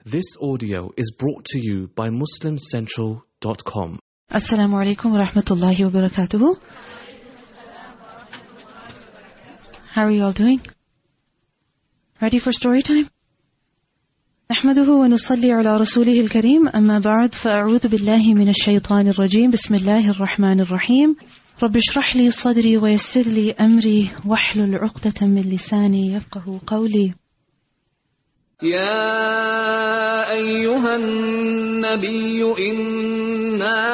This audio is brought to you by MuslimCentral.com. Assalamu alaikum wa rahmatullahi wa barakatuhu. How are you all doing? Ready for story time? نحمده ونصلي على رسوله الكريم أما بعد فأعوذ بالله من الشيطان الرجيم بسم الله الرحمن الرحيم رب اشرح لي صدري ويسر لي أمري واحلل عقدة من لساني يفقه قولي يا أيها النبي إنا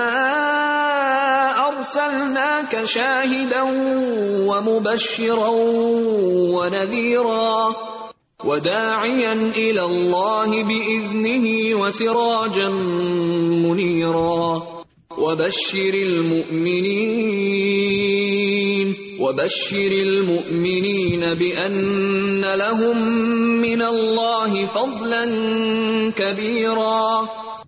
أرسلناك شاهدا ومبشرا ونذيرا وداعيا إلى الله بإذنه وسراجا منيرا وبشر المؤمنين بأن لهم من الله فضلا كبيرا.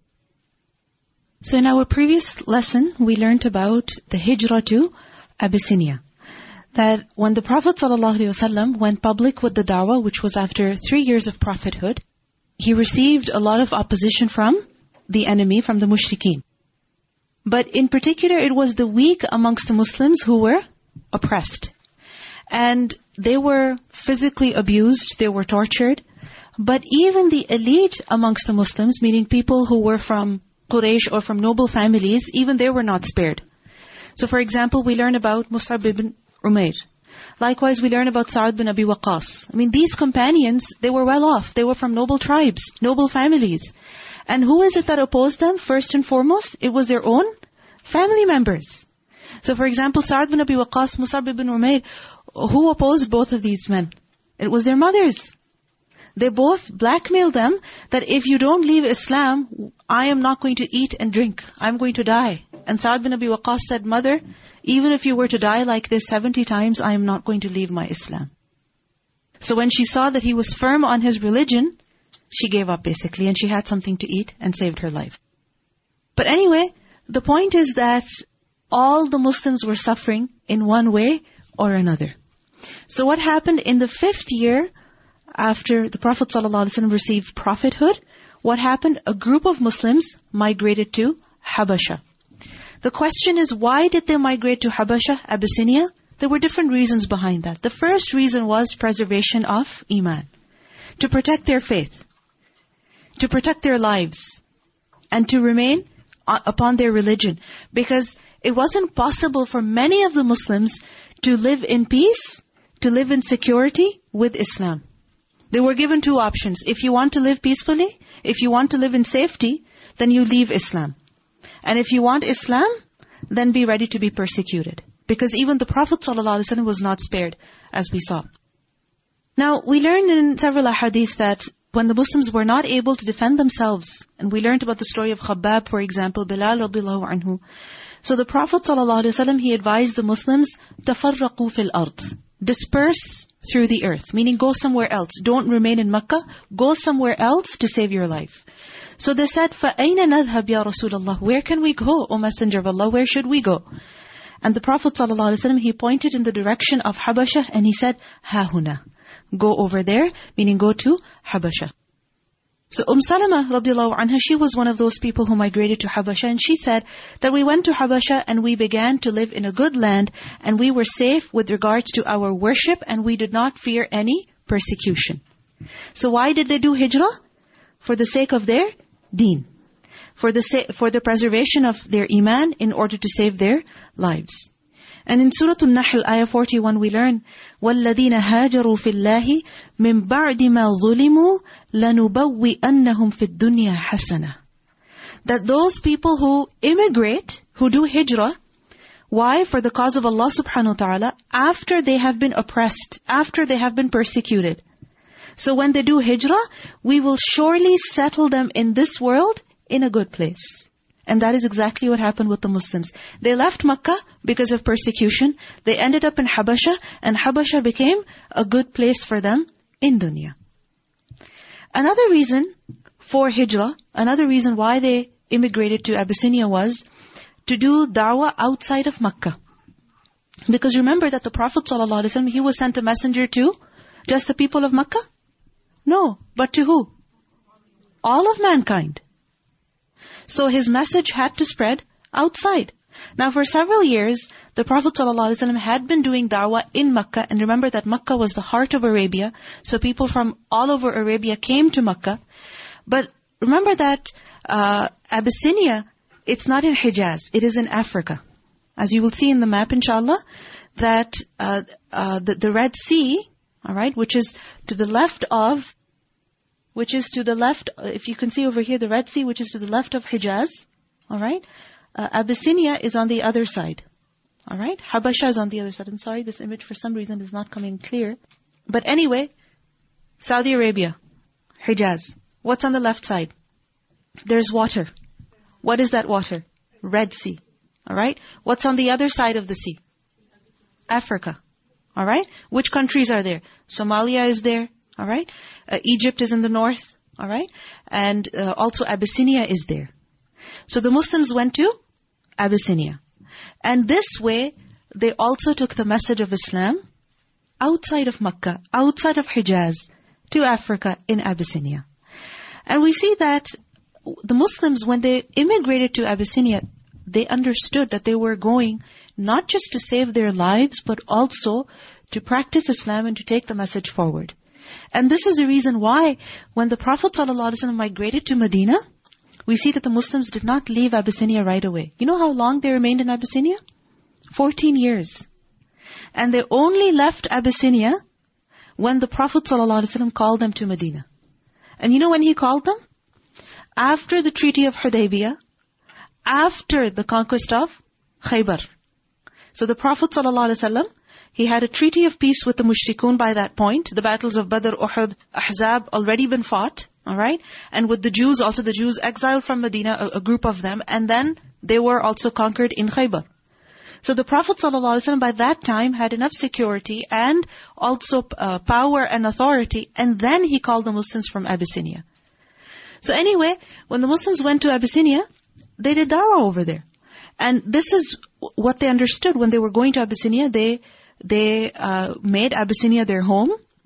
So in our previous lesson, we learned about the hijrah to Abyssinia. That when the Prophet ﷺ went public with the da'wah, which was after 3 years of prophethood, he received a lot of opposition from the enemy, from the mushrikeen. But in particular, it was the weak amongst the Muslims who were oppressed. And they were physically abused, they were tortured. But even the elite amongst the Muslims, meaning people who were from Quraysh or from noble families, even they were not spared. So for example, we learn about Mus'ab ibn Umair. Likewise, we learn about Sa'ad bin Abi Waqqas. These companions, they were well off. They were from noble tribes, noble families. And who is it that opposed them? First and foremost, it was their own family members. So for example, Sa'ad bin Abi Waqqas, Mus'ab ibn Umair, who opposed both of these men? It was their mothers. They both blackmailed them that if you don't leave Islam, I am not going to eat and drink. I'm going to die. And Sa'ad bin Abi Waqqas said, Mother, even if you were to die like this 70 times, I am not going to leave my Islam. So when she saw that he was firm on his religion, she gave up basically, and she had something to eat and saved her life. But anyway, the point is that all the Muslims were suffering in one way or another. So what happened in the 5th year after the Prophet ﷺ received prophethood, what happened? A group of Muslims migrated to Habasha. The question is, why did they migrate to Habasha, Abyssinia? There were different reasons behind that. The first reason was preservation of Iman. To protect their faith. To protect their lives. And to remain upon their religion. Because it wasn't possible for many of the Muslims to live in peace, to live in security with Islam. They were given 2 options. If you want to live peacefully, if you want to live in safety, then you leave Islam. And if you want Islam, then be ready to be persecuted. Because even the Prophet ﷺ was not spared, as we saw. Now, we learned in several ahadith that when the Muslims were not able to defend themselves, and we learned about the story of Khabbab, for example, Bilal radiyallahu anhu. So the Prophet ﷺ, he advised the Muslims, تَفَرَّقُوا فِي الْأَرْضِ, disperse through the earth, meaning go somewhere else. Don't remain in Makkah, go somewhere else to save your life. So they said, فَأَيْنَ نَذْهَبْ يَا رَسُولَ اللَّهِ, where can we go, O Messenger of Allah, where should we go? And the Prophet ﷺ, he pointed in the direction of Habasha and he said, هَا هُنَا, go over there, meaning go to Habasha. So Salama radiallahu anha, she was one of those people who migrated to Habasha, and she said that we went to Habasha and we began to live in a good land and we were safe with regards to our worship and we did not fear any persecution. So why did they do hijrah? For the sake of their deen. For the preservation of their iman in order to save their lives. And in Surah An-Nahl, ayah 41, we learn, وَالَّذِينَ هَاجَرُوا فِي اللَّهِ مِنْ بَعْدِ مَا ظُلِمُوا لَنُبَوِّئَنَّهُمْ فِي الدُّنْيَا حَسَنَةً. That those people who immigrate, who do hijrah, why? For the cause of Allah subhanahu wa ta'ala, after they have been oppressed, after they have been persecuted. So when they do hijrah, we will surely settle them in this world in a good place. And that is exactly what happened with the Muslims. They left Makkah because of persecution. They ended up in Habasha, and Habasha became a good place for them in dunya. Another reason for hijrah, another reason why they immigrated to Abyssinia was to do da'wah outside of Makkah. Because remember that the Prophet ﷺ, he was sent a messenger to just the people of Makkah? No, but to who? all of mankind. So his message had to spread outside. Now for several years, the Prophet ﷺ had been doing da'wah in Makkah. And remember that Makkah was the heart of Arabia. So people from all over Arabia came to Makkah. But remember that Abyssinia, it's not in Hijaz. It is in Africa. As you will see in the map, inshallah, that the Red Sea, all right, which is to the left, if you can see over here, the Red Sea, which is to the left of Hijaz, all right? Abyssinia is on the other side, all right? Habasha is on the other side. I'm sorry, this image for some reason is not coming clear. But anyway, Saudi Arabia, Hijaz. What's on the left side? There's water. What is that water? Red Sea, all right? What's on the other side of the sea? Africa, all right? Which countries are there? Somalia is there, all right? Egypt is in the north, all right? And also Abyssinia is there. So the Muslims went to Abyssinia. And this way, they also took the message of Islam outside of Makkah, outside of Hijaz, to Africa in Abyssinia. And we see that the Muslims, when they immigrated to Abyssinia, they understood that they were going not just to save their lives, but also to practice Islam and to take the message forward. And this is the reason why when the Prophet ﷺ migrated to Medina, we see that the Muslims did not leave Abyssinia right away. You know how long they remained in Abyssinia? 14 years. And they only left Abyssinia when the Prophet ﷺ called them to Medina. And you know when he called them? After the Treaty of Hudaybiyah, after the conquest of Khaybar. So the Prophet ﷺ, he had a treaty of peace with the mushrikun by that point. The battles of Badr, Uhud, Ahzab already been fought, all right? And with the Jews, also the Jews exiled from Medina, a group of them, and then they were also conquered in Khaybar. So the Prophet ﷺ by that time had enough security and also power and authority, and then he called the Muslims from Abyssinia. So anyway, when the Muslims went to Abyssinia, they did da'wah over there. And this is what they understood when they were going to Abyssinia. They made Abyssinia their home.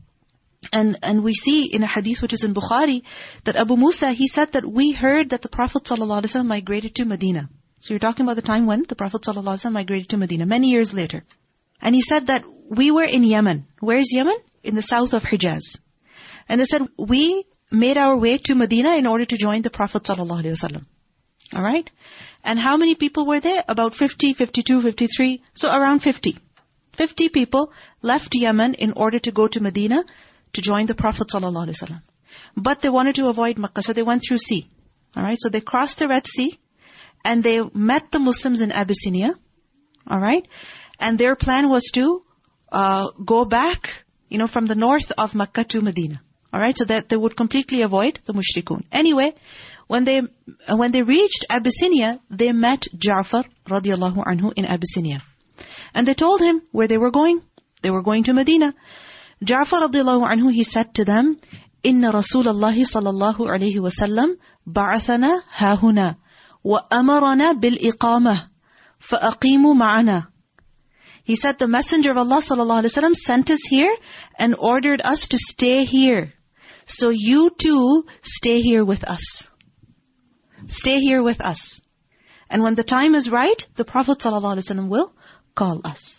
And we see in a hadith which is in Bukhari, that Abu Musa, he said that we heard that the Prophet ﷺ migrated to Medina. So you're talking about the time when the Prophet ﷺ migrated to Medina, many years later. And he said that we were in Yemen. Where is Yemen? In the south of Hijaz. And they said, we made our way to Medina in order to join the Prophet ﷺ. All right? And how many people were there? About 50, 52, 53. So around 50. 50 people left Yemen in order to go to Medina to join the Prophet ﷺ. But they wanted to avoid Makkah, so they went through sea. All right? So they crossed the Red Sea and they met the Muslims in Abyssinia. All right? And their plan was to go back, from the north of Makkah to Medina. All right? So that they would completely avoid the mushrikun. Anyway, when they reached Abyssinia, they met Ja'far radiallahu anhu in Abyssinia. And they told him where they were going. They were going to Medina. Ja'far radiallahu anhu, he said to them, Inna Rasulallahi sallallahu alayhi wa sallam ba'athana hahuna wa amarana bil iqamah fa aqimu ma'ana. He said the Messenger of Allah sallallahu alayhi wa sallam sent us here and ordered us to stay here. So you too stay here with us. Stay here with us. And when the time is right, the Prophet ﷺ will call us.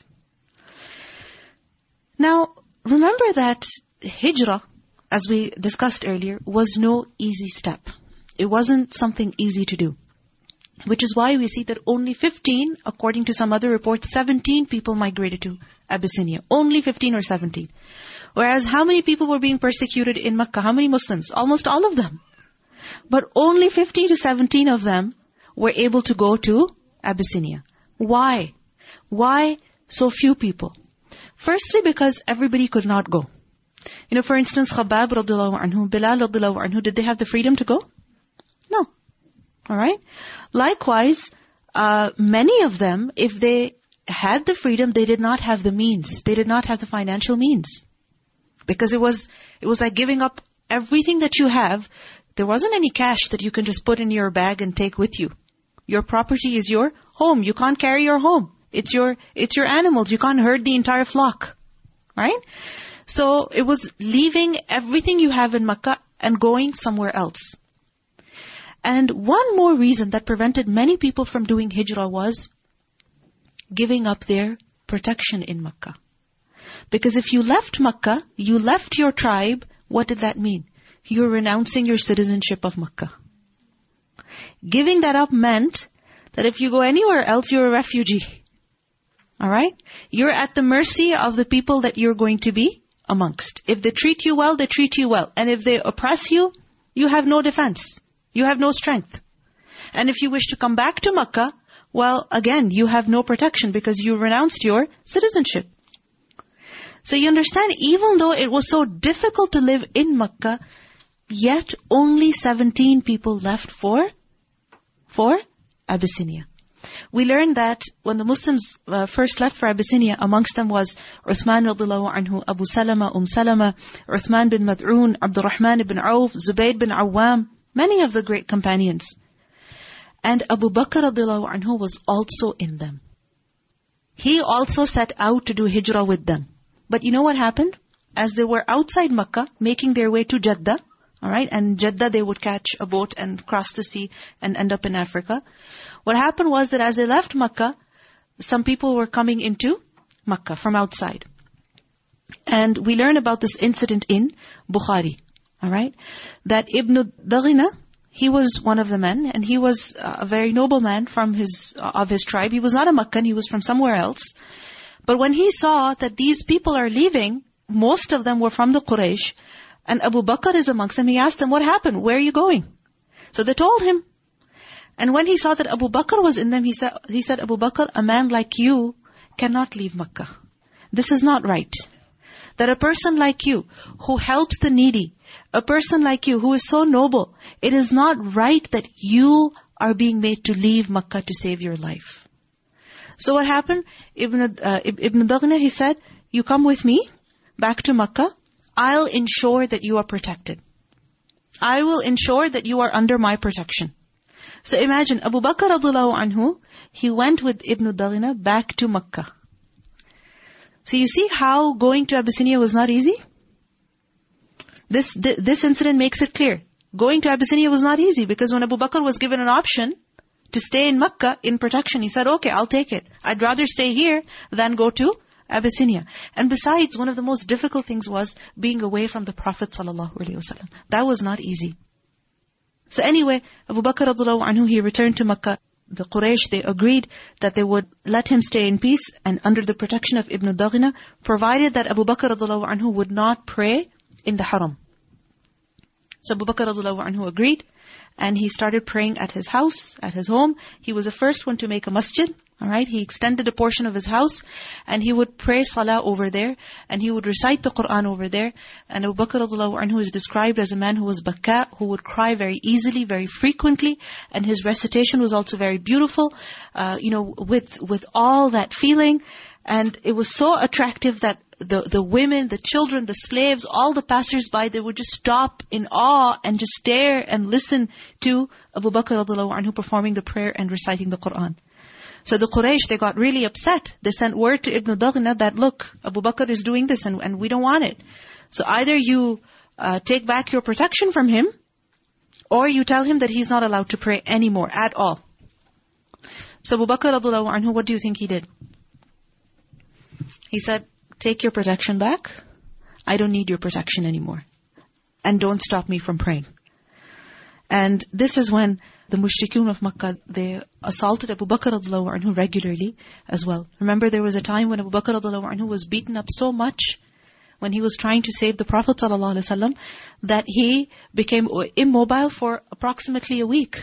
Now, remember that hijrah, as we discussed earlier, was no easy step. It wasn't something easy to do. Which is why we see that only 15, according to some other reports, 17 people migrated to Abyssinia. Only 15 or 17. Whereas how many people were being persecuted in Makkah? How many Muslims? Almost all of them. But only 15 to 17 of them were able to go to Abyssinia. Why? Why so few people? Firstly, because everybody could not go. For instance, Khabbab radiallahu anhu, Bilal radiallahu anhu, did they have the freedom to go? No. Alright? Likewise, many of them, if they had the freedom, they did not have the means. They did not have the financial means. Because it was like giving up everything that you have. There wasn't any cash that you can just put in your bag and take with you. Your property is your home. You can't carry your home. It's your animals. You can't herd the entire flock. Right? So it was leaving everything you have in Makkah and going somewhere else. And one more reason that prevented many people from doing hijrah was giving up their protection in Makkah. Because if you left Makkah, you left your tribe, what did that mean? You're renouncing your citizenship of Makkah. Giving that up meant that if you go anywhere else, you're a refugee. Alright? You're at the mercy of the people that you're going to be amongst. If they treat you well, they treat you well. And if they oppress you, you have no defense. You have no strength. And if you wish to come back to Makkah, well, again, you have no protection because you renounced your citizenship. So you understand, even though it was so difficult to live in Makkah, yet only 17 people left for Abyssinia. We learned that when the Muslims first left for Abyssinia, amongst them was Uthman radiallahu anhu, Abu Salama, Salama, Uthman bin Mad'un, Abdurrahman ibn Auf, Zubayr bin Awwam, many of the great companions. And Abu Bakr radiallahu anhu was also in them. He also set out to do hijrah with them. But you know what happened? As they were outside Makkah, making their way to Jeddah, alright, and Jeddah they would catch a boat and cross the sea and end up in Africa. What happened was that as they left Makkah, some people were coming into Makkah from outside. And we learn about this incident in Bukhari, alright, that Ibn Daghina, he was one of the men, and he was a very noble man from of his tribe. He was not a Meccan, he was from somewhere else. But when he saw that these people are leaving, most of them were from the Quraysh, and Abu Bakr is amongst them, he asked them, what happened? Where are you going? So they told him. And when he saw that Abu Bakr was in them, he said, Abu Bakr, a man like you cannot leave Makkah. This is not right. That a person like you, who helps the needy, a person like you, who is so noble, it is not right that you are being made to leave Makkah to save your life. So what happened? Ibn Daghina, he said, you come with me back to Makkah. I'll ensure that you are protected. I will ensure that you are under my protection. So imagine, Abu Bakr radiallahu anhu, he went with Ibn Daghina back to Makkah. So you see how going to Abyssinia was not easy? This incident makes it clear. Going to Abyssinia was not easy because when Abu Bakr was given an option to stay in Makkah in protection, he said, okay, I'll take it. I'd rather stay here than go to Abyssinia. And besides, one of the most difficult things was being away from the Prophet ﷺ. That was not easy. So anyway, Abu Bakr radiallahu anhu, he returned to Makkah. The Quraysh, they agreed that they would let him stay in peace and under the protection of Ibn Daghina, provided that Abu Bakr radiallahu anhu would not pray in the haram. So Abu Bakr radiallahu anhu agreed, and he started praying at his house, at his home. He was the first one to make a masjid. Alright, he extended a portion of his house, and he would pray salah over there, and he would recite the Qur'an over there. And Abu Bakr radiallahu anhu is described as a man who was bakka, who would cry very easily, very frequently, and his recitation was also very beautiful, with all that feeling. And it was so attractive that the women, the children, the slaves, all the passers-by, they would just stop in awe and just stare and listen to Abu Bakr radiallahu anhu performing the prayer and reciting the Qur'an. So the Quraysh, they got really upset. They sent word to Ibn Daghina that, look, Abu Bakr is doing this and we don't want it. So either you take back your protection from him, or you tell him that he's not allowed to pray anymore at all. So Abu Bakr radiallahu anhu, what do you think he did? He said, take your protection back. I don't need your protection anymore. And don't stop me from praying. And this is when the mushrikun of Makkah, they assaulted Abu Bakr radiallahu anhu regularly as well. Remember, there was a time when Abu Bakr radiallahu anhu was beaten up so much when he was trying to save the Prophet ﷺ that he became immobile for approximately a week.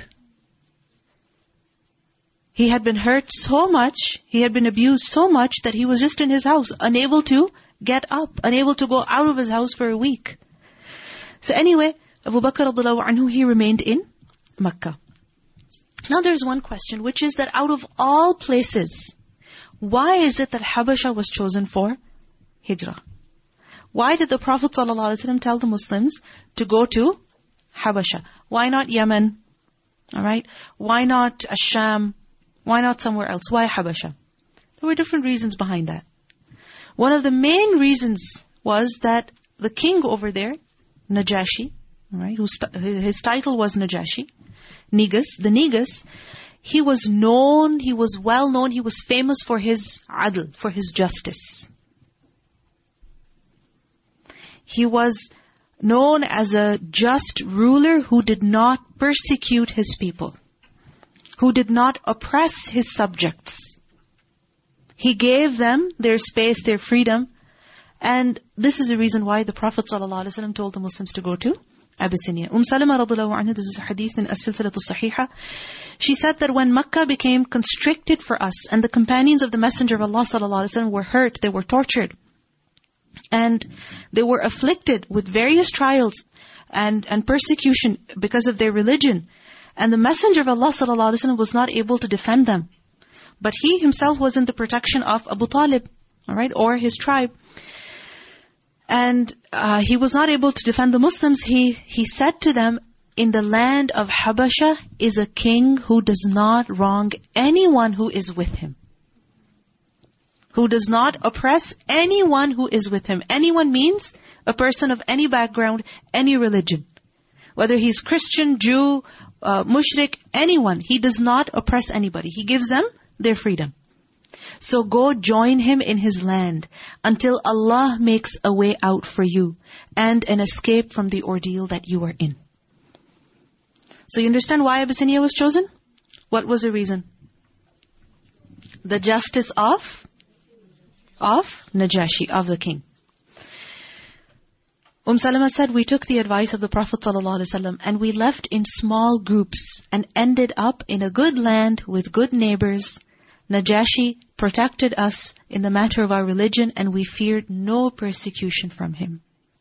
He had been hurt so much, he had been abused so much that he was just in his house, unable to get up, unable to go out of his house for a week. So anyway, Abu Bakr radiallahu anhu, he remained in Makkah. Now there's one question, which is that out of all places, why is it that Habasha was chosen for hijrah? Why did the Prophet ﷺ tell the Muslims to go to Habasha? Why not Yemen? Alright? Why not Asham? Why not somewhere else? Why Habasha? There were different reasons behind that. One of the main reasons was that the king over there, Najashi, alright, his title was Najashi, Negus. The Negus, he was known, he was well known, he was famous for his adl, for his justice. He was known as a just ruler who did not persecute his people, who did not oppress his subjects. He gave them their space, their freedom. And this is the reason why the Prophet ﷺ told the Muslims to go to Abyssinia. Salama radiallahu anha, this is a hadith in As-Silsilatu Sahiha. She said that when Makkah became constricted for us, and the companions of the Messenger of Allah ﷺ were hurt, they were tortured, and they were afflicted with various trials and persecution because of their religion. And the Messenger of Allah ﷺ was not able to defend them. But he himself was in the protection of Abu Talib, all right, or his tribe. And he was not able to defend the Muslims. He said to them, in the land of Habasha is a king who does not wrong anyone who is with him, who does not oppress anyone who is with him. Anyone means a person of any background, any religion. Whether he's Christian, Jew, mushrik, anyone. He does not oppress anybody. He gives them their freedom. So go join him in his land until Allah makes a way out for you and an escape from the ordeal that you are in. So you understand why Abyssinia was chosen? What was the reason? The justice of Najashi, of the king. Salama said, we took the advice of the Prophet ﷺ and we left in small groups and ended up in a good land with good neighbors. Najashi protected us in the matter of our religion and we feared no persecution from him.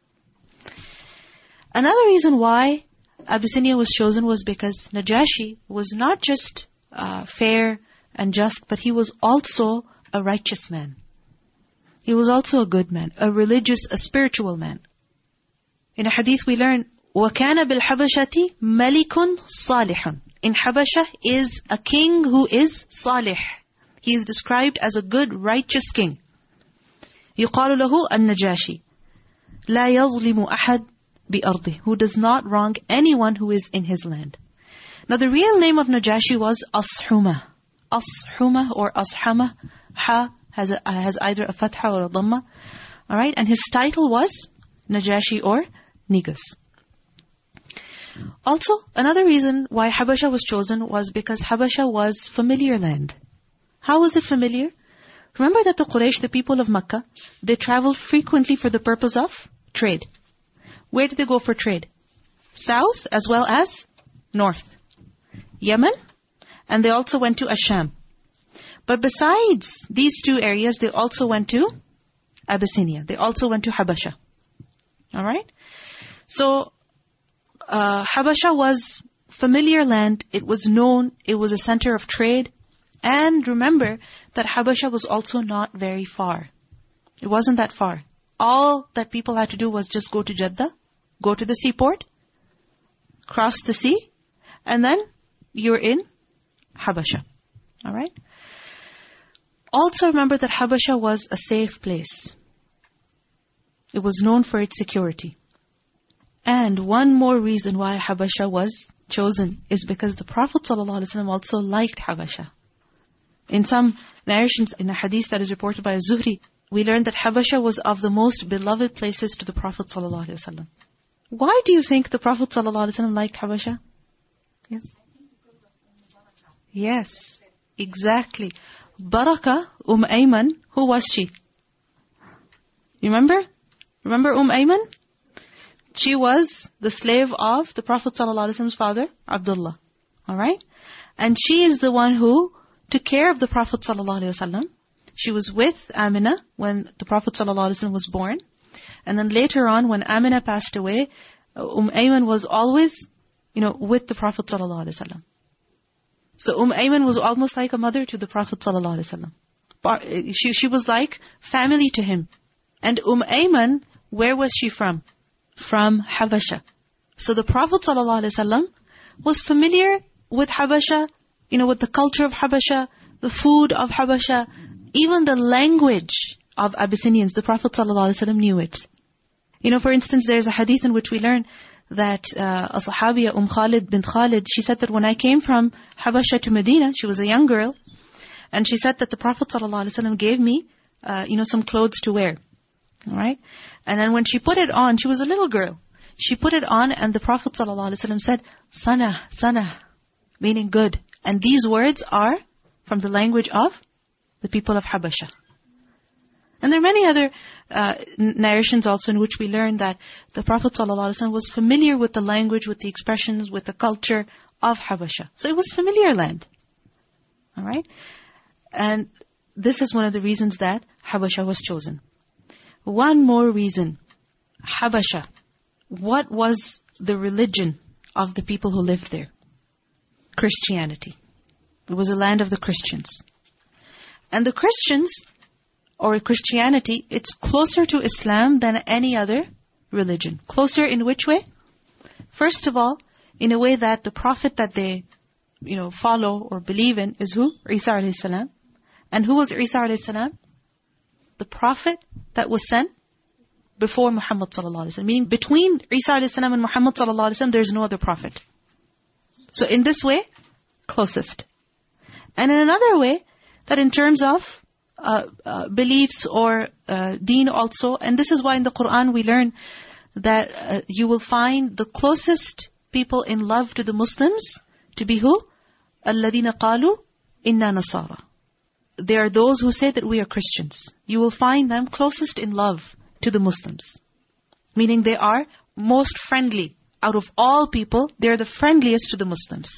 Another reason why Abyssinia was chosen was because Najashi was not just fair and just, but he was also a righteous man. He was also a good man, a religious, a spiritual man. In a hadith we learn, وَكَانَ بِالْحَبَشَةِ مَلِكٌ صَالِحٌ. In Habasha is a king who is salih. He is described as a good, righteous king. يُقَالُ لَهُ النَّجَاشِي لَا يَظْلِمُ أَحَدٍ بِأَرْضِهِ. Who does not wrong anyone who is in his land. Now the real name of Najashi was Ashuma. Ashuma or Ashama. Ha has either a fatha or a dhamma. Alright, and his title was Najashi or Negus. Also, another reason why Habasha was chosen was because Habasha was familiar land. How was it familiar? Remember that the Quraysh, the people of Makkah, they traveled frequently for the purpose of trade. Where did they go for trade? South as well as north. Yemen, and they also went to Asham. But besides these two areas, they also went to Abyssinia. They also went to Habasha. Alright? So, Habasha was familiar land. It was known. It was a center of trade. And remember that Habasha was also not very far. It wasn't that far. All that people had to do was just go to Jeddah, go to the seaport, cross the sea, and then you're in Habasha. Alright? Also remember that Habasha was a safe place. It was known for its security. And one more reason why Habasha was chosen is because the Prophet ﷺ also liked Habasha. In some narrations, in a hadith that is reported by Az-Zuhri, we learned that Habasha was of the most beloved places to the Prophet ﷺ. Why do you think the Prophet ﷺ liked Habasha? Yes. Yes, exactly. Baraka, Ayman, who was she? You remember? Remember Ayman? She was the slave of the Prophet ﷺ's father, Abdullah. Alright? And she is the one who took care of the Prophet ﷺ. She was with Amina when the Prophet ﷺ was born. And then later on, when Amina passed away, Ayman was always, with the Prophet ﷺ. So Ayman was almost like a mother to the Prophet ﷺ. She was like family to him. And Ayman, where was she from? From Habasha. So the Prophet ﷺ was familiar with Habasha, with the culture of Habasha, the food of Habasha, even the language of Abyssinians. The Prophet ﷺ knew it. For instance, there's a hadith in which we learn that a Sahabiya, Khalid bint Khalid, she said that when I came from Habasha to Medina, she was a young girl, and she said that the Prophet ﷺ gave me, some clothes to wear. All right? And then when she put it on, she was a little girl. She put it on and the Prophet ﷺ said, Sana, Sana, meaning good. And these words are from the language of the people of Habasha. And there are many other narrations also in which we learn that the Prophet ﷺ was familiar with the language, with the expressions, with the culture of Habasha. So it was familiar land. All right? And this is one of the reasons that Habasha was chosen. One more reason. Habasha. What was the religion of the people who lived there? Christianity. It was a land of the Christians. And the Christians, or Christianity, it's closer to Islam than any other religion. Closer in which way? First of all, in a way that the prophet that they, follow or believe in is who? Isa alayhi salam. And who was Isa alayhi salam? The prophet that was sent before Muhammad sallallahu alaihi wasallam. Meaning between Isa alayhi salam and Muhammad sallallahu alaihi wasallam, there is no other prophet. So in this way, closest. And in another way, that in terms of beliefs or deen also, and this is why in the Quran we learn that you will find the closest people in love to the Muslims to be who? الَّذِينَ قَالُوا إِنَّا نَصَارَى. They are those who say that we are Christians. You will find them closest in love to the Muslims. Meaning they are most friendly. Out of all people, they are the friendliest to the Muslims.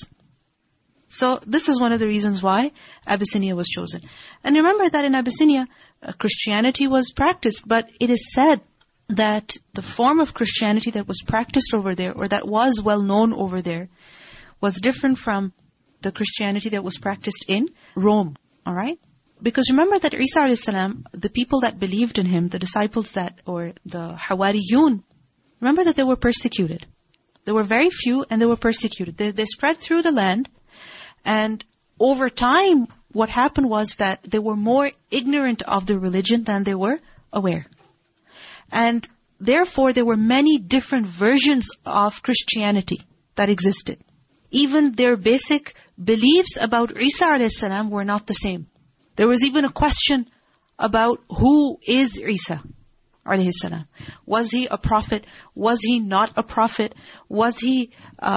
So this is one of the reasons why Abyssinia was chosen. And remember that in Abyssinia, Christianity was practiced, but it is said that the form of Christianity that was practiced over there, or that was well known over there, was different from the Christianity that was practiced in Rome. All right? Because remember that Isa alayhi salam, the people that believed in him, the disciples that, or the Hawariyun, remember that they were persecuted. There were very few and they were persecuted. They spread through the land, and over time, what happened was that they were more ignorant of the religion than they were aware. And therefore, there were many different versions of Christianity that existed. Even their basic beliefs about Isa alayhi salam were not the same. There was even a question about who is Isa alayhi salam. Was he a prophet? Was he not a prophet? Was he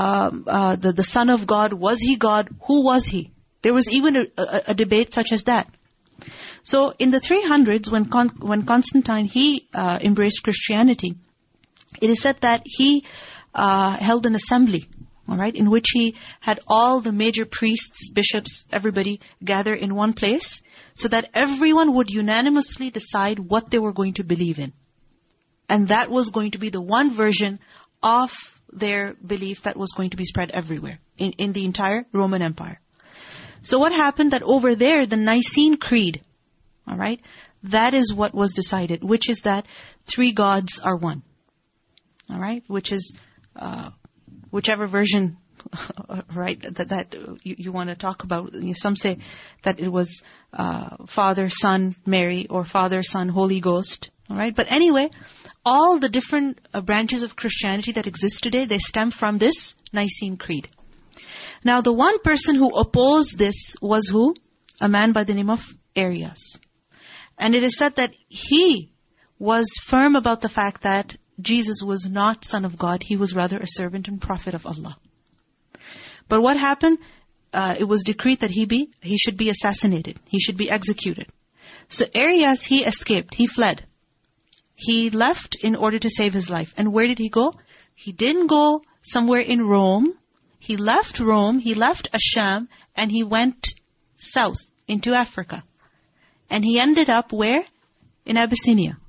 the son of God? Was he God? Who was he? There was even a debate such as that. So in the 300s, when Constantine, he embraced Christianity, it is said that he held an assembly, all right, in which he had all the major priests, bishops, everybody gather in one place, so that everyone would unanimously decide what they were going to believe in. And that was going to be the one version of their belief that was going to be spread everywhere, in the entire Roman Empire. So what happened that over there, the Nicene Creed, all right, that is what was decided, which is that three gods are one. All right, which is whichever version, right, that you want to talk about. Some say that it was Father, Son, Mary, or Father, Son, Holy Ghost. All right, but anyway, all the different branches of Christianity that exist today, they stem from this Nicene Creed. Now, the one person who opposed this was who? A man by the name of Arius. And it is said that he was firm about the fact that Jesus was not Son of God. He was rather a servant and prophet of Allah. But what happened? It was decreed that he should be assassinated. He should be executed. So Arius, he escaped. He fled. He left in order to save his life. And where did he go? He didn't go somewhere in Rome. He left Rome, he left Asham, and he went south into Africa. And he ended up where? In Abyssinia.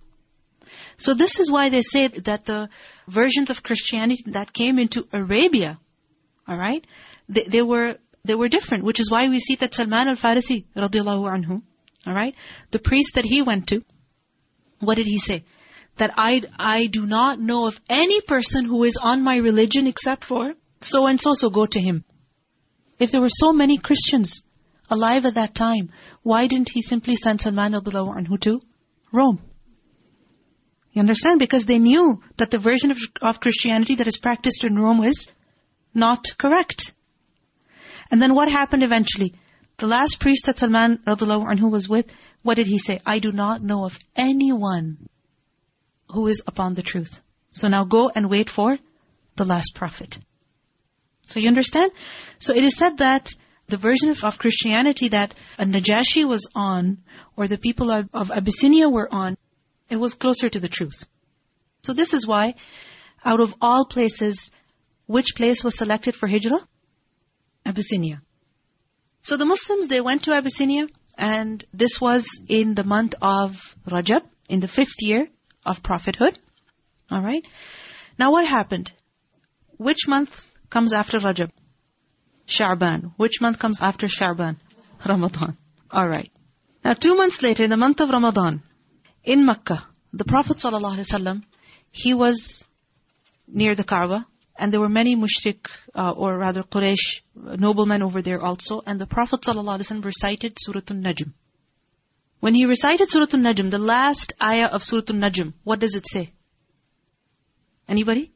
So this is why they say that the versions of Christianity that came into Arabia, all right, they were different, which is why we see that Salman al-Farisi, radiallahu anhu, all right, the priest that he went to, what did he say? That I do not know of any person who is on my religion except for so and so, so go to him. If there were so many Christians alive at that time, why didn't he simply send Salman radiallahu anhu to Rome? You understand? Because they knew that the version of Christianity that is practiced in Rome is not correct. And then what happened eventually? The last priest that Salman radiallahu anhu was with, what did he say? I do not know of anyone who is upon the truth. So now go and wait for the last prophet. So you understand? So it is said that the version of Christianity that Najashi was on, or the people of Abyssinia were on, it was closer to the truth. So this is why, out of all places, which place was selected for hijrah? Abyssinia. So the Muslims, they went to Abyssinia, and this was in the month of Rajab, in the 5th year of prophethood. All right? Now what happened? Which month comes after Rajab? Sha'ban. Which month comes after Sha'ban? Ramadan. All right. Now 2 months later, in the month of Ramadan, in Makkah, the Prophet ﷺ, he was near the Kaaba, and there were many mushrik, or rather Quraysh, noblemen over there also, and the Prophet ﷺ recited Surah An-Najm. When he recited Surah An-Najm, the last ayah of Surah An-Najm, what does it say? Anybody?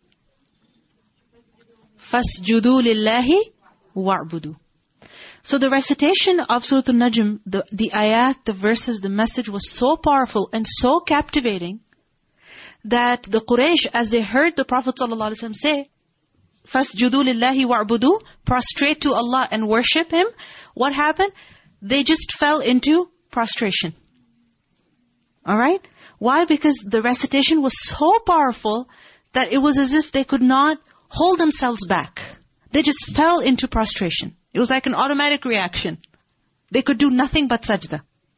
فَاسْجُدُوا لِلَّهِ وَاعْبُدُوا. So the recitation of Surah An-Najm, the ayat, the verses, the message was so powerful and so captivating that the Quraysh, as they heard the Prophet ﷺ say, فَاسْجُدُوا لِلَّهِ وَاعْبُدُوا, prostrate to Allah and worship Him, what happened? They just fell into prostration. Alright? Why? Because the recitation was so powerful that it was as if they could not hold themselves back. They just fell into prostration. It was like an automatic reaction. They could do nothing but sajda.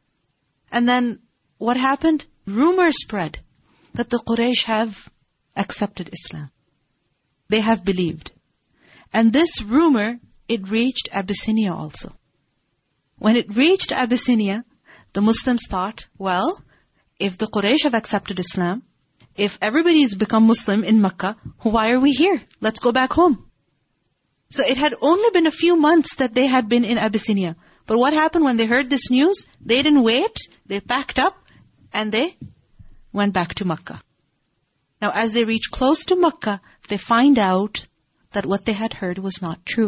And then what happened? Rumors spread that the Quraysh have accepted Islam. They have believed. And this rumor, it reached Abyssinia also. When it reached Abyssinia, the Muslims thought, well, if the Quraysh have accepted Islam, if everybody's become Muslim in Makkah, why are we here? Let's go back home. So it had only been a few months that they had been in Abyssinia. But what happened when they heard this news? They didn't wait. They packed up and they went back to Makkah. Now as they reach close to Makkah, they find out that what they had heard was not true.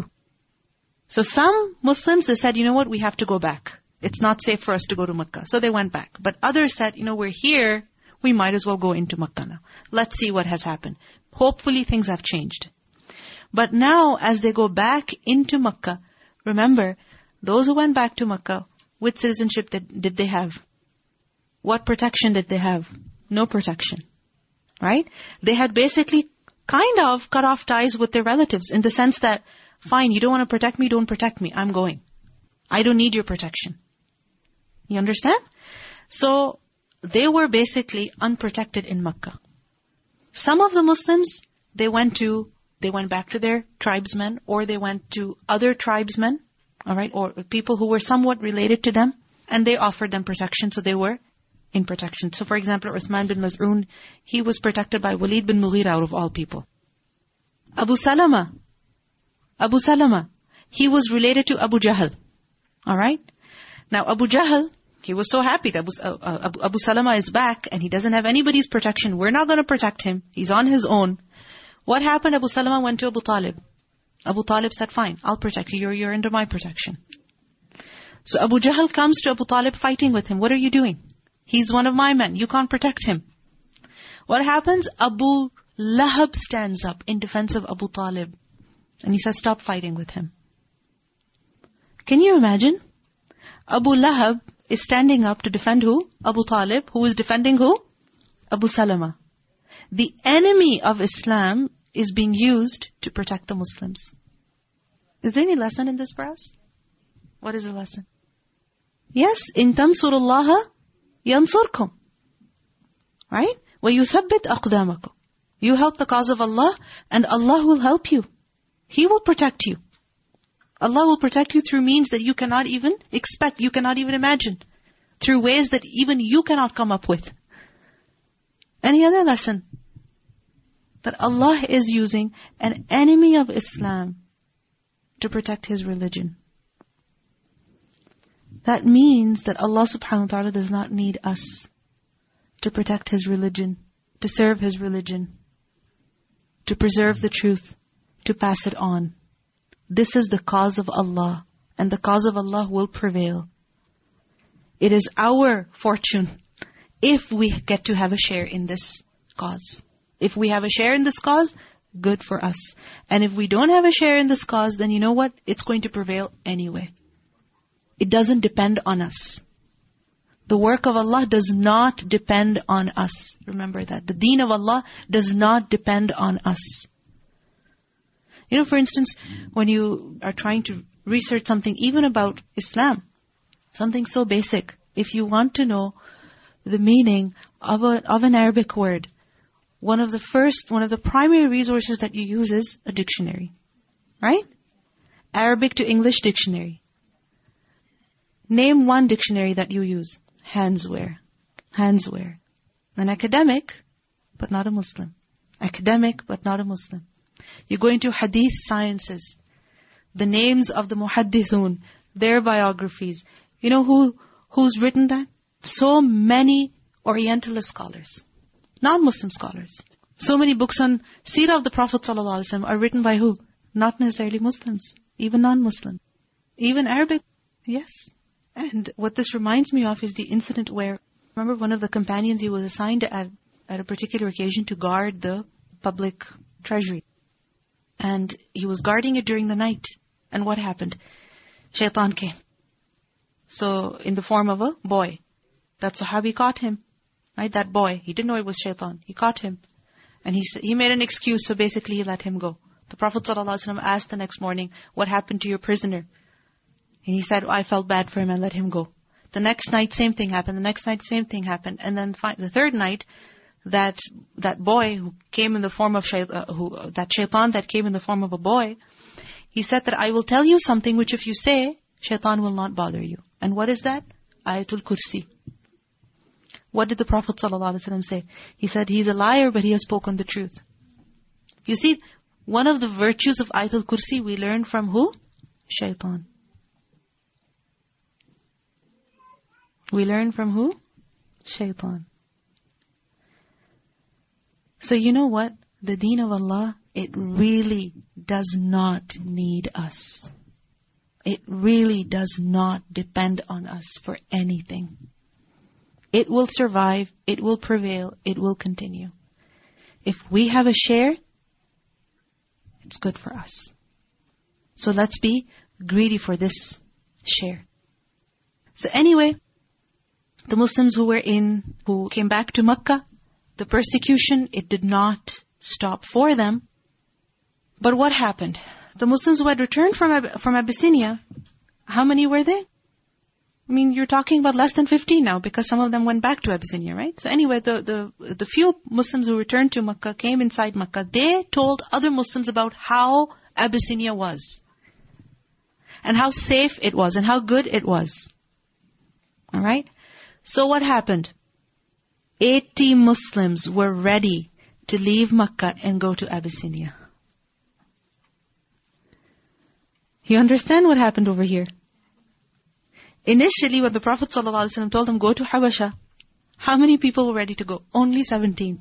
So some Muslims, they said, you know what, we have to go back. It's not safe for us to go to Makkah. So they went back. But others said, we're here, we might as well go into Makkah now. Let's see what has happened. Hopefully things have changed. But now, as they go back into Makkah, remember, those who went back to Makkah, what citizenship did they have? What protection did they have? No protection. Right? They had basically kind of cut off ties with their relatives in the sense that, fine, you don't want to protect me, don't protect me. I'm going. I don't need your protection. You understand? So, they were basically unprotected in Makkah. Some of the Muslims, they went back to their tribesmen, or they went to other tribesmen, alright, or people who were somewhat related to them, and they offered them protection, so they were in protection. So for example, Uthman bin Maz'un, he was protected by Walid bin Mughira out of all people. Abu Salama, he was related to Abu Jahl. Alright? Now Abu Jahl, he was so happy that Abu Salama is back and he doesn't have anybody's protection. We're not going to protect him. He's on his own. What happened? Abu Salama went to Abu Talib. Abu Talib said, fine, I'll protect you. You're under my protection. So Abu Jahl comes to Abu Talib fighting with him. What are you doing? He's one of my men. You can't protect him. What happens? Abu Lahab stands up in defense of Abu Talib. And he says, stop fighting with him. Can you imagine? Abu Lahab is standing up to defend who? Abu Talib. Who is defending who? Abu Salama. The enemy of Islam is being used to protect the Muslims. Is there any lesson in this for us? What is the lesson? Yes, in tansurullaha yansurkum. Right? وَيُثَبِّتْ أَقْدَامَكُمْ. You help the cause of Allah, and Allah will help you. He will protect you. Allah will protect you through means that you cannot even expect, you cannot even imagine. Through ways that even you cannot come up with. Any other lesson? That Allah is using an enemy of Islam to protect His religion. That means that Allah subhanahu wa ta'ala does not need us to protect His religion. to serve His religion, to preserve the truth, to pass it on. This is the cause of Allah, and the cause of Allah will prevail. It is our fortune if we get to have a share in this cause. If we have a share in this cause, good for us. And if we don't have a share in this cause, then you know what? It's going to prevail anyway. It doesn't depend on us. The work of Allah does not depend on us. Remember that. The deen of Allah does not depend on us. You know, for instance, when you are trying to research something, even about Islam, something so basic, if you want to know the meaning of an Arabic word, one of the primary resources that you use is a dictionary. Right? Arabic to English dictionary. Name one dictionary that you use. Handswear. Handswear. An academic, but not a Muslim. Academic, but not a Muslim. You go into hadith sciences. The names of the muhaddithun, their biographies. You know who's written that? So many Orientalist scholars. Non-Muslim scholars. So many books on Seerah of the Prophet ﷺ are written by who? Not necessarily Muslims. Even non-Muslim. Even Arabic. Yes. And what this reminds me of is the incident where, remember one of the companions, he was assigned at a particular occasion to guard the public treasury. And he was guarding it during the night. And what happened? Shaitan came. So, in the form of a boy. That Sahabi caught him. Right? That boy. He didn't know it was Shaitan. He caught him. And he made an excuse, so basically he let him go. The Prophet ﷺ asked the next morning, what happened to your prisoner? And he said, I felt bad for him and let him go. The next night, same thing happened. The next night, same thing happened. And then the third night, that boy who came in the form of that shaitan that came in the form of a boy, he said that I will tell you something which if you say, shaitan will not bother you. And what is that? Ayatul Kursi. What did the Prophet ﷺ say? He said, he's a liar, but he has spoken the truth. You see, one of the virtues of Ayatul Kursi we learn from who? Shaitan. We learn from who? Shaitan. So you know what? The deen of Allah, it really does not need us. It really does not depend on us for anything. It will survive, it will prevail, it will continue. If we have a share, it's good for us. So let's be greedy for this share. So anyway, the Muslims who came back to Makkah, the persecution, it did not stop for them. But what happened? The Muslims who had returned from Abyssinia, how many were they? I mean, you're talking about less than 15 now, because some of them went back to Abyssinia, right? So anyway, the few Muslims who returned to Makkah, came inside Makkah, they told other Muslims about how Abyssinia was. And how safe it was, and how good it was. Alright? So what happened? 80 Muslims were ready to leave Makkah and go to Abyssinia. You understand what happened over here? Initially, when the Prophet ﷺ told them, go to Habasha, how many people were ready to go? Only 17.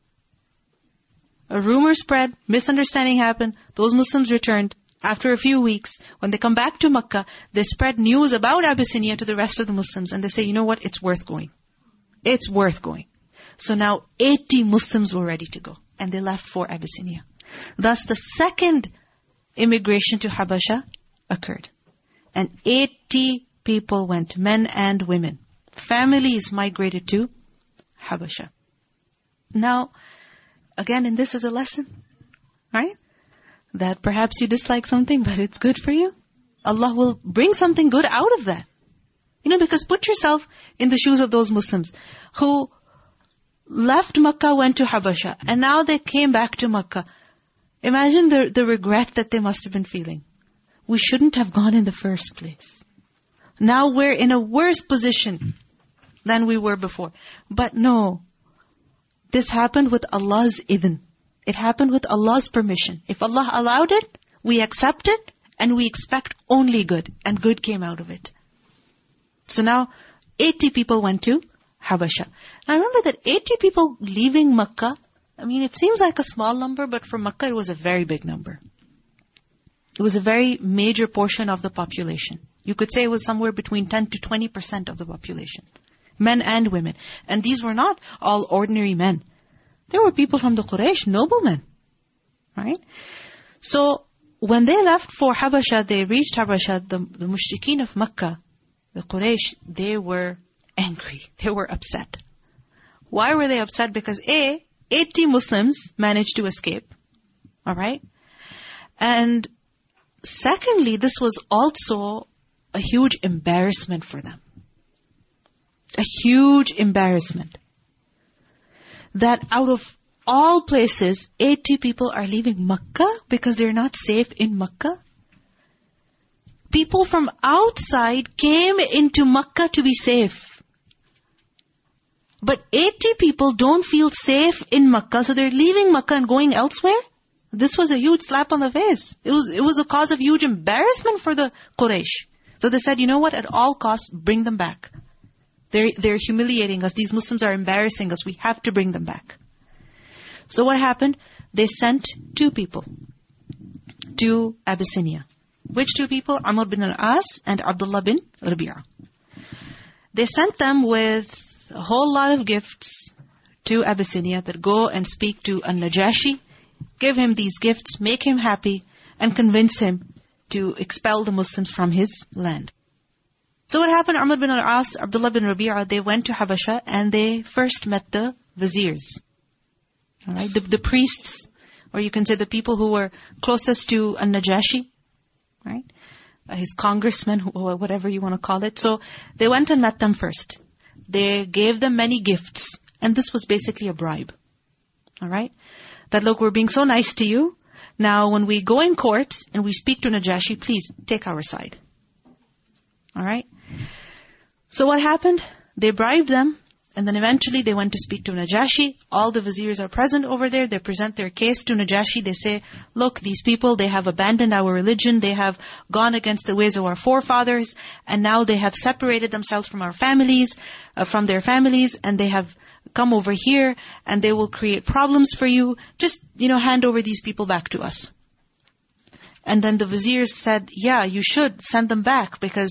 A rumor spread, misunderstanding happened, those Muslims returned. After a few weeks, when they come back to Makkah, they spread news about Abyssinia to the rest of the Muslims. And they say, you know what? It's worth going. It's worth going. So now 80 Muslims were ready to go. And they left for Abyssinia. Thus the second immigration to Habasha occurred. And 80 people went, men and women. Families migrated to Habasha. Now, again, in this is a lesson, right? That perhaps you dislike something, but it's good for you. Allah will bring something good out of that. You know, because put yourself in the shoes of those Muslims who left Makkah, went to Habasha, and now they came back to Makkah. Imagine the regret that they must have been feeling. We shouldn't have gone in the first place. Now we're in a worse position than we were before. But no, this happened with Allah's idhn. It happened with Allah's permission. If Allah allowed it, we accept it, and we expect only good. And good came out of it. So now, 80 people went to Habasha. I remember that 80 people leaving Makkah. I mean, it seems like a small number, but for Makkah, it was a very big number. It was a very major portion of the population. You could say it was somewhere between 10 to 20% of the population. Men and women. And these were not all ordinary men. There were people from the Quraysh, noblemen. Right? So, when they left for Habasha, they reached Habasha, the mushrikeen of Makkah, the Quraysh, they were angry. They were upset. Why were they upset? Because 80 Muslims managed to escape. Alright? And secondly, this was also a huge embarrassment for them. A huge embarrassment. That out of all places, 80 people are leaving Makkah because they're not safe in Makkah. People from outside came into Makkah to be safe. But 80 people don't feel safe in Makkah, so they're leaving Makkah and going elsewhere. This was a huge slap on the face. It was a cause of huge embarrassment for the Quraysh. So they said, you know what, at all costs, bring them back. They're humiliating us. These Muslims are embarrassing us. We have to bring them back. So what happened? They sent 2 people to Abyssinia. Which 2 people? Amr bin al-As and Abdullah bin Rabi'ah. They sent them with a whole lot of gifts to Abyssinia that go and speak to An-Najashi, give him these gifts, make him happy, and convince him to expel the Muslims from his land. So what happened? Amr bin al-As, Abdullah bin Rabi'ah, they went to Habasha and they first met the viziers. All right, the priests, or you can say the people who were closest to An-Najashi, right? His congressman, or whatever you want to call it. So they went and met them first. They gave them many gifts. And this was basically a bribe. All right? That, look, we're being so nice to you. Now, when we go in court and we speak to Najashi, please take our side. All right? So what happened? They bribed them. And then eventually they went to speak to Najashi. All the viziers are present over there. They present their case to Najashi. They say, look, these people, they have abandoned our religion. They have gone against the ways of our forefathers. And now they have separated themselves from our families, from their families. And they have come over here and they will create problems for you. Just, hand over these people back to us. And then the viziers said, yeah, you should send them back because...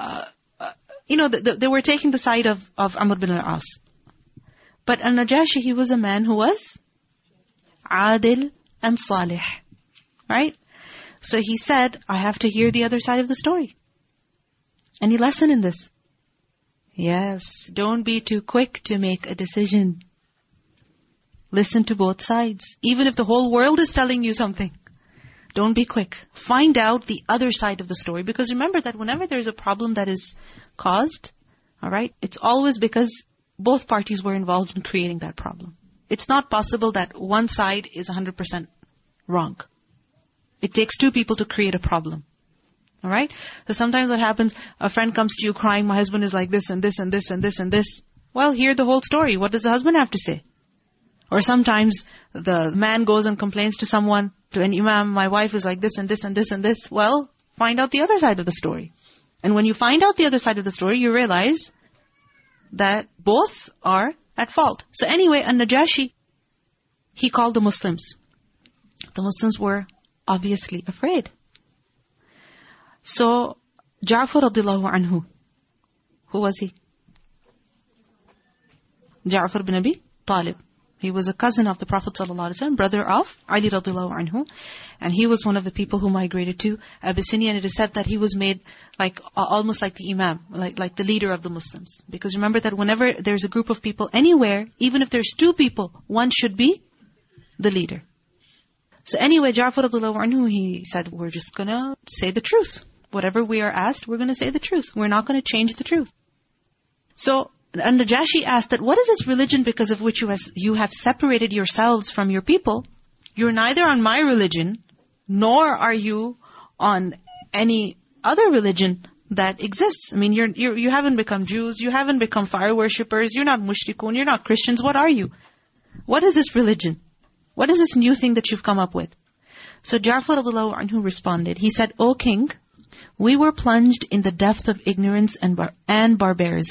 they were taking the side of Amr bin al-As. But An-Najashi, he was a man who was adil and salih. Right? So he said, I have to hear the other side of the story. Any lesson in this? Yes, don't be too quick to make a decision. Listen to both sides. Even if the whole world is telling you something. Don't be quick. Find out the other side of the story. Because remember that whenever there's a problem that is caused, all right, it's always because both parties were involved in creating that problem. It's not possible that one side is 100% wrong. It takes 2 people to create a problem. All right? So sometimes what happens, a friend comes to you crying, my husband is like this and this and this and this and this. Well, hear the whole story. What does the husband have to say? Or sometimes the man goes and complains to someone, to an imam, my wife is like this and this and this and this. Well, find out the other side of the story. And when you find out the other side of the story, you realize that both are at fault. So anyway, An-Najashi, he called the Muslims. The Muslims were obviously afraid. So, Ja'far radiallahu anhu, who was he? Ja'far bin Abi Talib. He was a cousin of the Prophet ﷺ, brother of Ali radiallahu anhu. And he was one of the people who migrated to Abyssinia. And it is said that he was made almost like the imam, like the leader of the Muslims. Because remember that whenever there's a group of people anywhere, even if there's 2 people, one should be the leader. So anyway, Ja'far radiallahu anhu, he said, we're just going to say the truth. Whatever we are asked, we're going to say the truth. We're not going to change the truth. So, An-Najashi asked that, what is this religion because of which you have separated yourselves from your people? You're neither on my religion, nor are you on any other religion that exists. I mean, you haven't become Jews, you haven't become fire worshippers, you're not mushrikun, you're not Christians. What are you? What is this religion? What is this new thing that you've come up with? So Ja'far radiallahu anhu responded. He said, O king, we were plunged in the depth of ignorance and barbarism.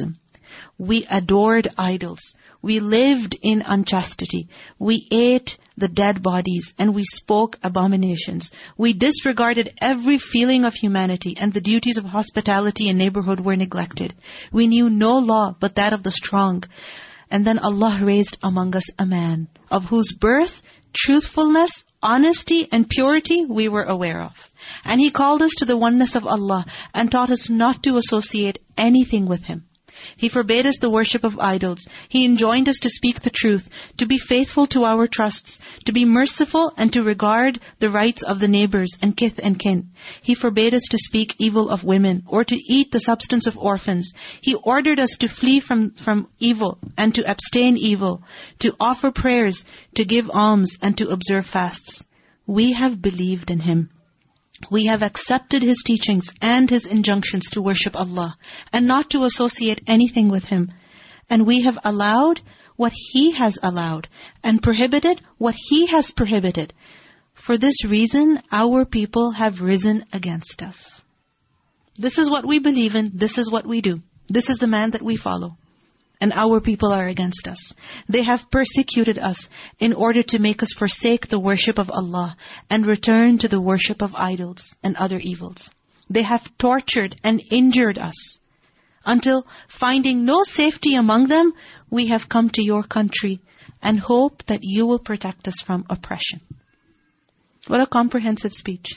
We adored idols. We lived in unchastity. We ate the dead bodies and we spoke abominations. We disregarded every feeling of humanity, and the duties of hospitality and neighborhood were neglected. We knew no law but that of the strong. And then Allah raised among us a man, of whose birth, truthfulness, honesty and purity we were aware of. And he called us to the oneness of Allah and taught us not to associate anything with Him. He forbade us the worship of idols. He enjoined us to speak the truth, to be faithful to our trusts, to be merciful and to regard the rights of the neighbors and kith and kin. He forbade us to speak evil of women or to eat the substance of orphans. He ordered us to flee from evil and to abstain evil, to offer prayers, to give alms and to observe fasts. We have believed in Him. We have accepted His teachings and His injunctions to worship Allah and not to associate anything with Him. And we have allowed what He has allowed and prohibited what He has prohibited. For this reason, our people have risen against us. This is what we believe in. This is what we do. This is the man that we follow. And our people are against us. They have persecuted us in order to make us forsake the worship of Allah and return to the worship of idols and other evils. They have tortured and injured us until, finding no safety among them, we have come to your country and hope that you will protect us from oppression. What a comprehensive speech.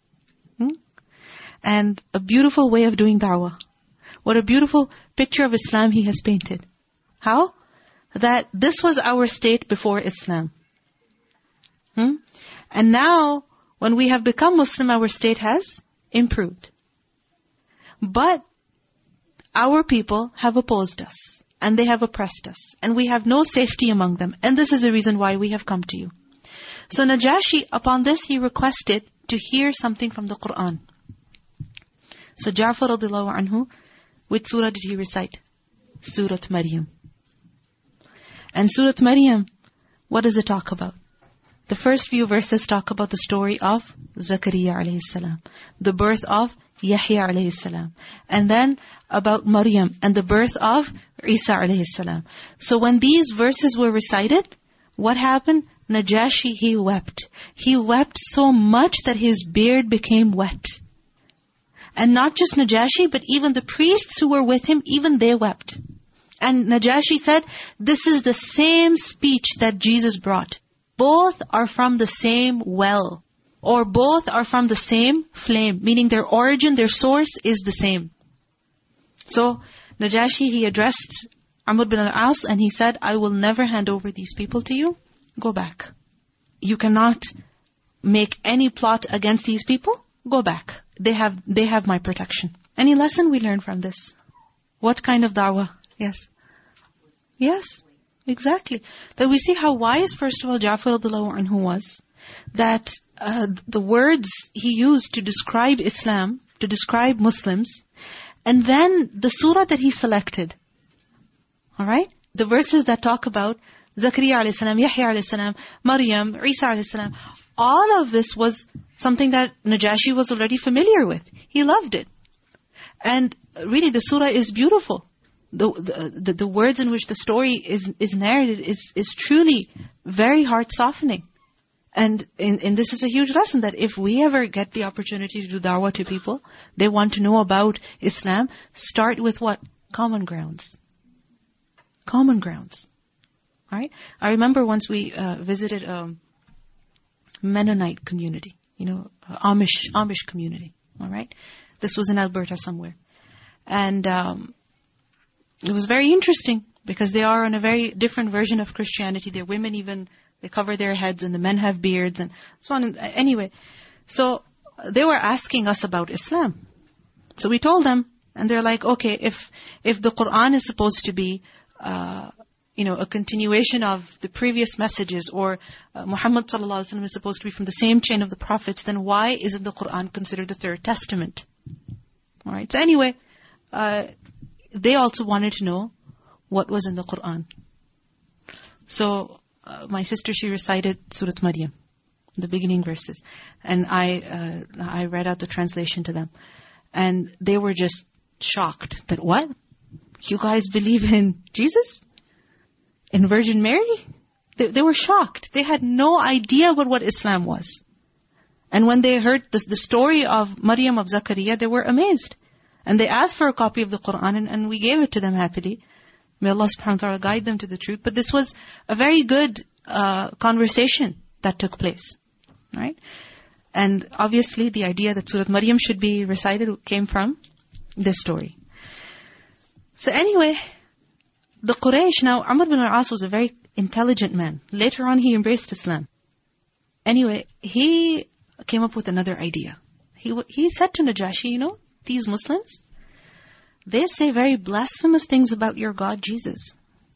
And a beautiful way of doing da'wah. What a beautiful picture of Islam he has painted. How? That this was our state before Islam. And now, when we have become Muslim, our state has improved. But our people have opposed us. And they have oppressed us. And we have no safety among them. And this is the reason why we have come to you. So Najashi, upon this, he requested to hear something from the Qur'an. So Ja'far radiallahu anhu, which surah did he recite? Surah Maryam. And Surah Maryam, what does it talk about? The first few verses talk about the story of Zakaria alayhi salam, the birth of Yahya alayhi salam, and then about Maryam and the birth of Isa alayhi salam. So when these verses were recited, what happened? Najashi, he wept. He wept so much that his beard became wet. And not just Najashi, but even the priests who were with him, even they wept. And Najashi said, this is the same speech that Jesus brought. Both are from the same well. Or both are from the same flame. Meaning their origin, their source is the same. So Najashi, he addressed Amr bin al-As and he said, I will never hand over these people to you. Go back. You cannot make any plot against these people. Go back. They have my protection. Any lesson we learn from this? What kind of da'wah? Yes. Yes, exactly. That we see how wise, first of all, Ja'far radiallahu anhu was. That the words he used to describe Islam, to describe Muslims, and then the surah that he selected. Alright? The verses that talk about Zakaria alayhi salam, Yahya alayhi salam, Maryam, Isa alayhi salam. All of this was something that Najashi was already familiar with. He loved it. And really the surah is beautiful. The words in which the story is narrated is truly very heart-softening. And this is a huge lesson that if we ever get the opportunity to do da'wah to people, they want to know about Islam, start with what? Common grounds. Common grounds. Right? I remember once we visited a Mennonite community, Amish community. All right? This was in Alberta somewhere. And it was very interesting because they are on a very different version of Christianity. Their women even, they cover their heads and the men have beards and so on. Anyway, so they were asking us about Islam. So we told them and they're like, okay, if the Qur'an is supposed to be a continuation of the previous messages, or Muhammad sallallahu alaihi wasallam is supposed to be from the same chain of the prophets, then why isn't the Qur'an considered the third testament? All right. So anyway, they also wanted to know what was in the Qur'an. So my sister, she recited Surah Maryam, the beginning verses, and I read out the translation to them, and they were just shocked that what? You guys believe in Jesus? In Virgin Mary? They were shocked. They had no idea what Islam was. And when they heard the story of Maryam of Zakaria, they were amazed. And they asked for a copy of the Qur'an, and we gave it to them happily. May Allah subhanahu wa ta'ala guide them to the truth. But this was a very good conversation that took place. Right? And obviously the idea that Surah Maryam should be recited came from this story. So anyway, the Quraysh, now Amr bin al-As was a very intelligent man. Later on he embraced Islam. Anyway, he came up with another idea. He said to Najashi, these Muslims, they say very blasphemous things about your God, Jesus.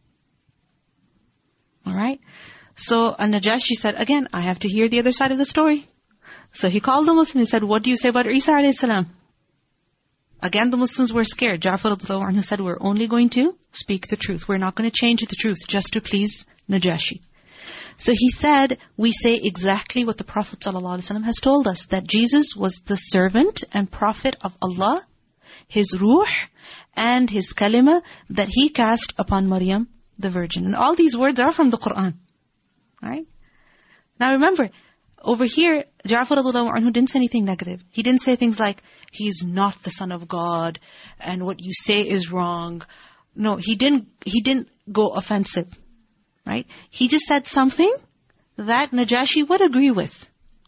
Alright? So Najashi said, again, I have to hear the other side of the story. So he called the Muslims and said, what do you say about Isa alayhi salam? Again, the Muslims were scared. Ja'far radhiyallahu anhu said, we're only going to speak the truth. We're not going to change the truth just to please Najashi. So he said, we say exactly what the Prophet ﷺ has told us, that Jesus was the servant and prophet of Allah, His ruh and His kalima that He cast upon Maryam, the virgin. And all these words are from the Qur'an. Right? Now remember, over here, Ja'far radhiyallahu anhu didn't say anything negative. He didn't say things like, He is not the Son of God, and what you say is wrong. No, he didn't go offensive. Right? He just said something that Najashi would agree with.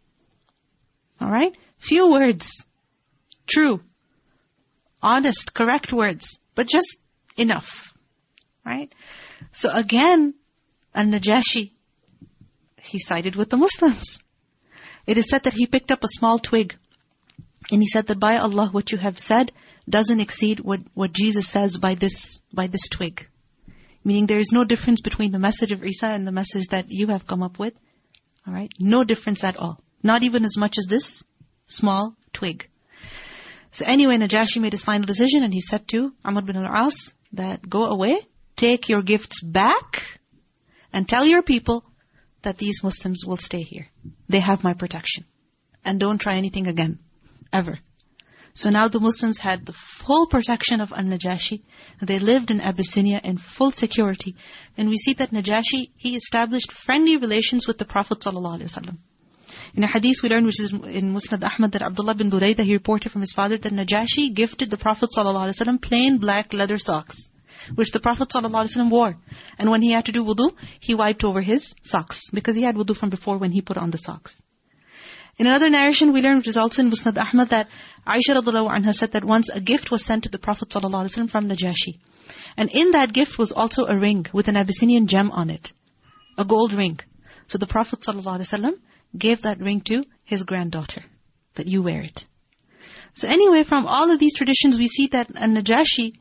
Alright? Few words. True. Honest, correct words. But just enough. Right? So again, Najashi, he sided with the Muslims. It is said that he picked up a small twig. And he said that by Allah, what you have said doesn't exceed what Jesus says by this twig. Meaning there is no difference between the message of Isa and the message that you have come up with. Alright? No difference at all. Not even as much as this small twig. So anyway, Najashi made his final decision and he said to Amr bin al-As that go away, take your gifts back and tell your people that these Muslims will stay here. They have my protection. And don't try anything again. Ever. So now the Muslims had the full protection of An-Najashi. They lived in Abyssinia in full security. And we see that Najashi, he established friendly relations with the Prophet ﷺ. In a hadith we learned, which is in Musnad Ahmad, that Abdullah bin Buraydah, he reported from his father that Najashi gifted the Prophet ﷺ plain black leather socks, which the Prophet ﷺ wore. And when he had to do wudu, he wiped over his socks, because he had wudu from before when he put on the socks. In another narration we learned, which is also in Musnad Ahmad, that Aisha radhiyallahu anha said that once a gift was sent to the Prophet ﷺ from Najashi. And in that gift was also a ring with an Abyssinian gem on it. A gold ring. So the Prophet ﷺ gave that ring to his granddaughter, that you wear it. So anyway, from all of these traditions we see that Najashi,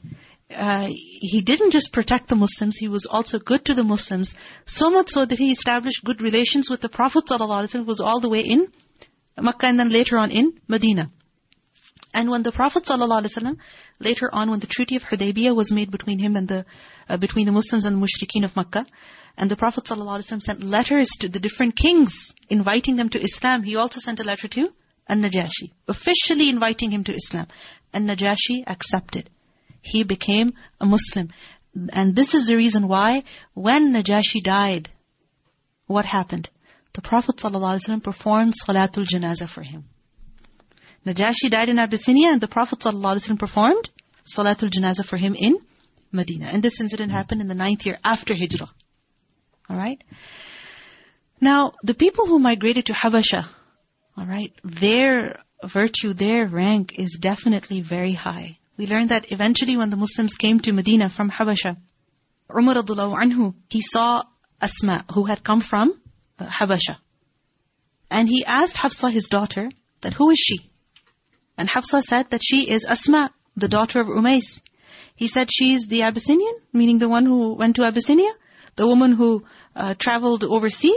he didn't just protect the Muslims, he was also good to the Muslims. So much so that he established good relations with the Prophet ﷺ, who was all the way in Makkah and then later on in Medina. And when the Prophet ﷺ, later on when the Treaty of Hudaybiyah was made between him and between the Muslims and the Mushrikeen of Makkah, and the Prophet ﷺ sent letters to the different kings inviting them to Islam, he also sent a letter to An-Najashi, officially inviting him to Islam. And Najashi accepted. He became a Muslim. And this is the reason why when Najashi died, what happened? The Prophet ﷺ performed Salatul Janazah for him. Najashi died in Abyssinia and the Prophet ﷺ performed Salatul Janazah for him in Medina. And this incident happened in the 9th year after Hijrah. Alright? Now, the people who migrated to Habasha, alright, their virtue, their rank is definitely very high. We learned that eventually when the Muslims came to Medina from Habasha, Umar radhiyallahu anhu, he saw Asma, who had come from Habasha. And he asked Hafsa, his daughter, that who is she? And Hafsa said that she is Asma, the daughter of Umays. He said she is the Abyssinian, meaning the one who went to Abyssinia, the woman who traveled overseas.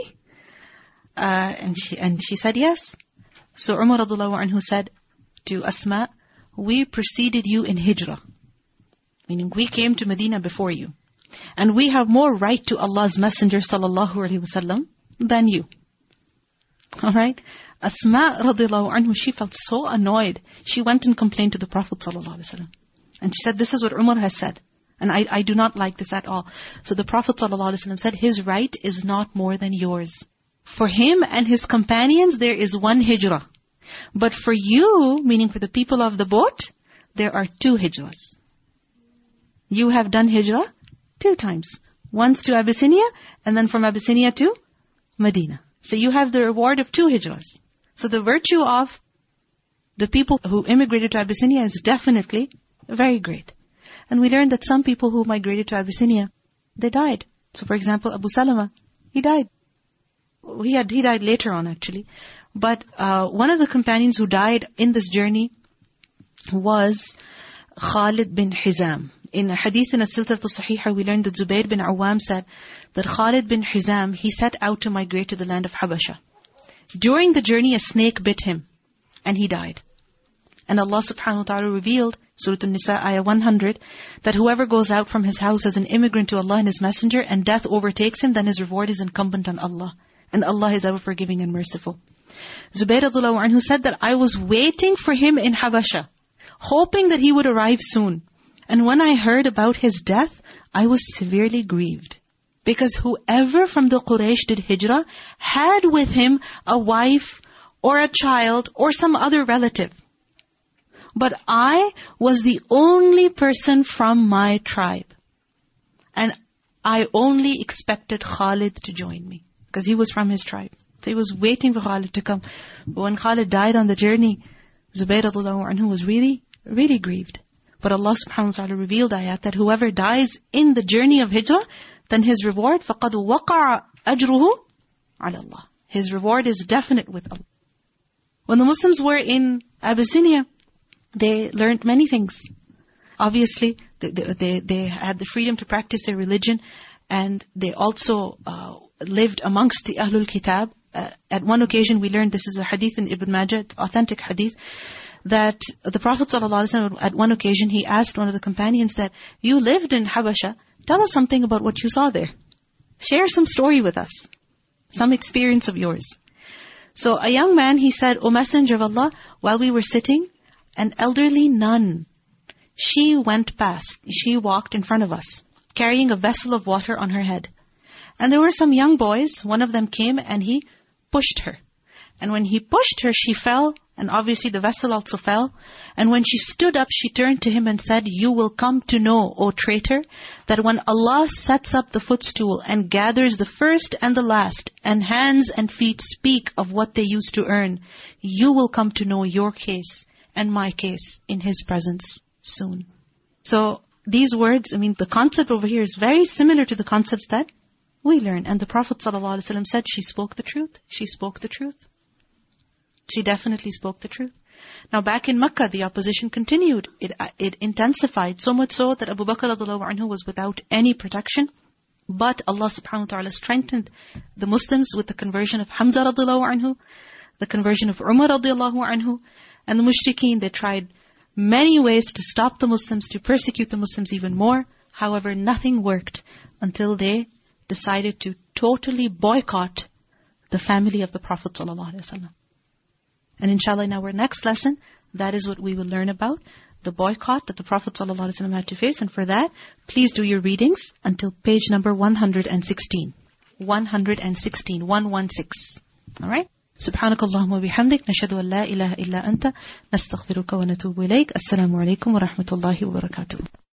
And she said yes. So Umar radhiyallahu anhu said to Asma, we preceded you in Hijrah. Meaning we came to Medina before you. And we have more right to Allah's Messenger sallallahu alaihi wasallam than you. Alright? Asma radhiyallahu anhu, she felt so annoyed. She went and complained to the Prophet sallallahu alaihi wasallam. And she said, this is what Umar has said. And I do not like this at all. So the Prophet ﷺ said, his right is not more than yours. For him and his companions, there is one hijrah. But for you, meaning for the people of the boat, there are 2 hijrahs. You have done hijrah 2 times. Once to Abyssinia, and then from Abyssinia to Medina. So you have the reward of 2 hijrahs. So the virtue of the people who immigrated to Abyssinia is definitely very great. And we learned that some people who migrated to Abyssinia, they died. So for example, Abu Salama, he died. He died later on actually. But one of the companions who died in this journey was Khalid bin Hizam. In a hadith in As-Silsilat As-Sahiha, we learned that Zubayr bin Awam said that Khalid bin Hizam, he set out to migrate to the land of Habasha. During the journey, a snake bit him, and he died. And Allah subhanahu wa ta'ala revealed, Surah An-Nisa, ayah 100, that whoever goes out from his house as an immigrant to Allah and His Messenger, and death overtakes him, then his reward is incumbent on Allah. And Allah is ever forgiving and merciful. Zubayr radhiyallahu anhu said that I was waiting for him in Habasha, hoping that he would arrive soon. And when I heard about his death, I was severely grieved. Because whoever from the Quraysh did hijrah had with him a wife or a child or some other relative. But I was the only person from my tribe. And I only expected Khalid to join me. Because he was from his tribe. So he was waiting for Khalid to come. But when Khalid died on the journey, Zubayr radhiyallahu anhu was really, really grieved. But Allah subhanahu wa ta'ala revealed ayat that whoever dies in the journey of hijrah, then his reward, فَقَدْ وَقَعَ أَجْرُهُ عَلَى اللَّهِ. His reward is definite with Allah. When the Muslims were in Abyssinia, they learned many things. Obviously, they had the freedom to practice their religion, and they also lived amongst the Ahlul Kitab. At one occasion, we learned, this is a hadith in Ibn Majah, authentic hadith, that the Prophet ﷺ, at one occasion, he asked one of the companions that, you lived in Habasha, tell us something about what you saw there. Share some story with us. Some experience of yours. So a young man, he said, O Messenger of Allah, while we were sitting, an elderly nun, she went past, she walked in front of us, carrying a vessel of water on her head. And there were some young boys, one of them came and he pushed her. And when he pushed her, she fell, and obviously the vessel also fell. And when she stood up, she turned to him and said, you will come to know, O traitor, that when Allah sets up the footstool and gathers the first and the last, and hands and feet speak of what they used to earn, you will come to know your case and my case in His presence soon. So these words, the concept over here is very similar to the concepts that we learn. And the Prophet ﷺ said, she spoke the truth. She spoke the truth. She definitely spoke the truth. Now back in Makkah, the opposition continued. It intensified, so much so that Abu Bakr radhiyallahu anhu was without any protection. But Allah subhanahu wa ta'ala strengthened the Muslims with the conversion of Hamza radhiyallahu anhu, the conversion of Umar radhiyallahu anhu, and the mushrikeen. They tried many ways to stop the Muslims, to persecute the Muslims even more. However, nothing worked until they decided to totally boycott the family of the Prophet ﷺ. And inshallah, in our next lesson, that is what we will learn about, the boycott that the Prophet ﷺ had to face. And for that, please do your readings until page number 116. 116, 116. Alright? سبحانك اللهم وبحمدك نشهد أن لا إله إلا أنت نستغفرك ونتوب إليك السلام عليكم ورحمة الله وبركاته